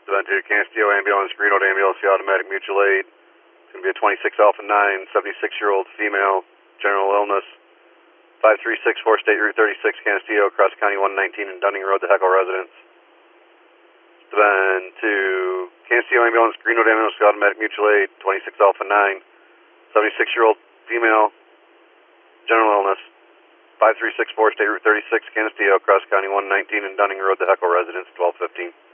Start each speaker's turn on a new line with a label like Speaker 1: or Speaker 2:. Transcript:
Speaker 1: Event 2, Cansteo Ambulance, Green Old Ambulance, the Automatic Mutual Aid. It's going to be a 26 Alpha 9, 76-year-old female, general illness. 5364 State Route 36, Cansteo, Cross County 119 and Dunning Road, the Heckle residence. Event 2, Cansteo Ambulance, Green Old Ambulance, the Automatic Mutual Aid, 26 Alpha 9, 76-year-old female, general illness. 5364 State Route 36, Cansteo, Cross County 119 and Dunning Road, the Heckle residence, 1215.